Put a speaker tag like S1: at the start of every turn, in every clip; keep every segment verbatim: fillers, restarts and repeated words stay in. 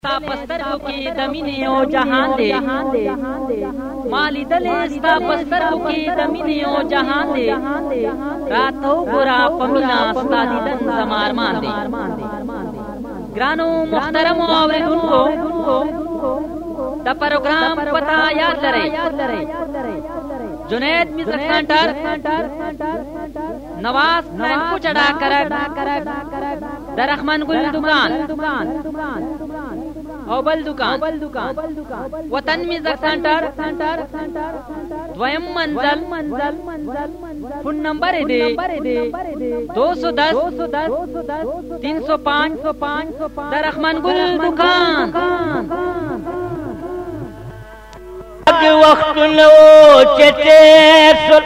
S1: تا پسترګو کې د مینې او جهان دی مالی دلې ستا پسترګو کې د مینې او جهان دی راتو ګورا پمینا ستا دیدن زمارمان دی ګرانو محترم اوریدونکو د پروګرام پتا یاد لرئ Junaid music centre Nawaz को चढ़ा कर दरख्मन गुल दुकान ओबल दुकान वतन म्यूजिक सेंटर द्वयम मंजल फोन नंबर दे दो सौ दस तीन सौ पाँच दरख्मन गुल दुकान
S2: वक्त नो चेते सुन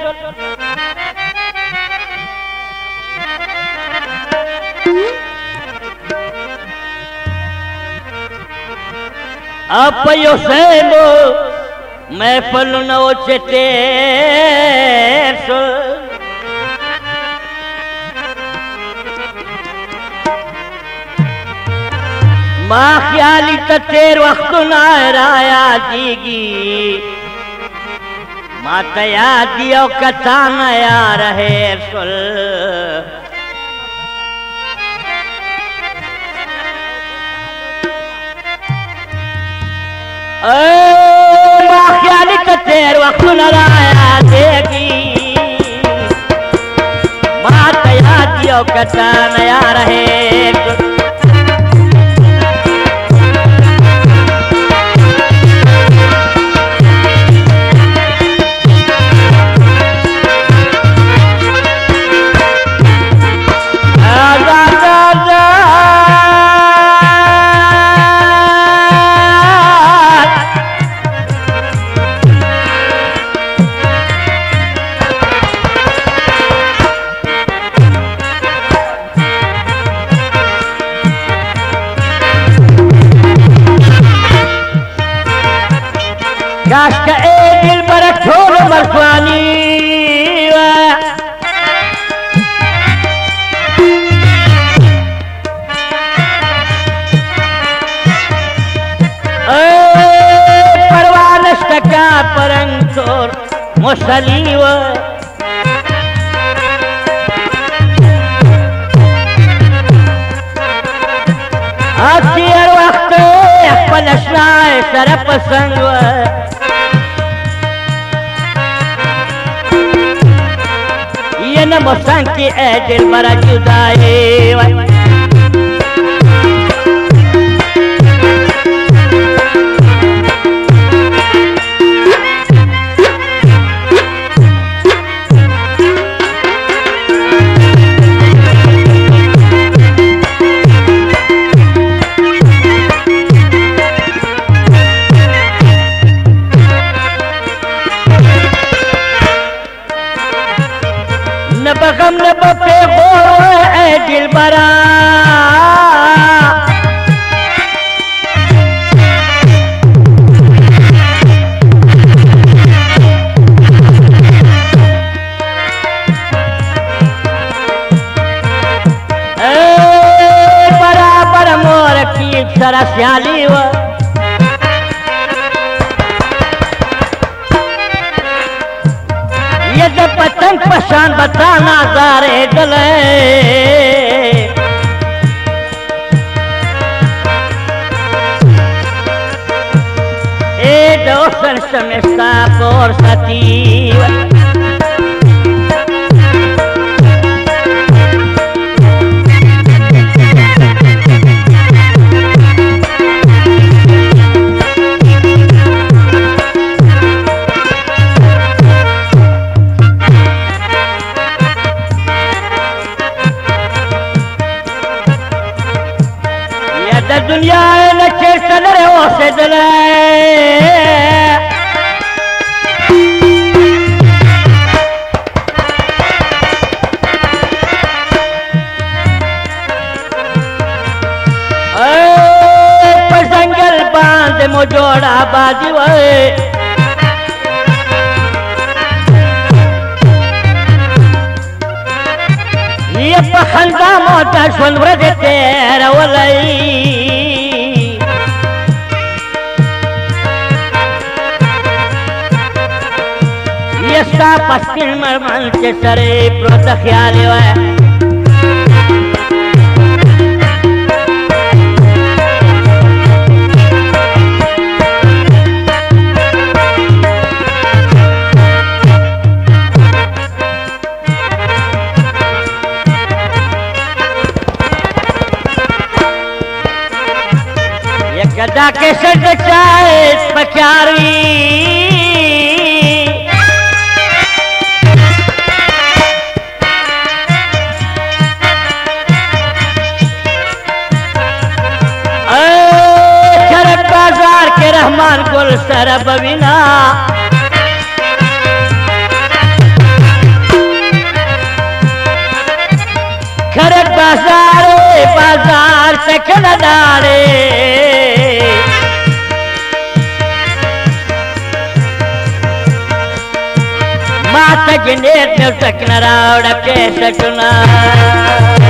S2: आप यो सेनो महफल नो चेते सुन माँ ख्याली तेर वक्त ना राया दीगी माँ तया दियो कथा नया रहे सुल माँ ख्याली तेर वक्त ना राया देगी माँ तया दियो कथा नया रहे सुल काश का ए दिल पर ठोर मरफानी परवानश का परंग छोर मुसली व आखिर वक्त पलशनाए सरप संग ये न मोसंग की ए दिल बड़ा जुदाई न बगम न बपे हो ए दिल बरा बराबर मोर की सरस याली व ये जब पतंग पशान बताना जारे गले ए दोसन समस्ता पोर सती दुनिया न चल रहे हो से दले जंगल बांध मोजोड़ा बाजी वे ये पखंदा मोटा सुन तेरा वलई यस्ता पस्तिन मरमल के सरे प्रोत ख्याल है गदा के सट चाहे पचारी खरक बाजार के रहमान गुल सरब बिना खरक बाजार बाजार से खड़ा डाले माता गिनेर न सकना रावड़ के सटना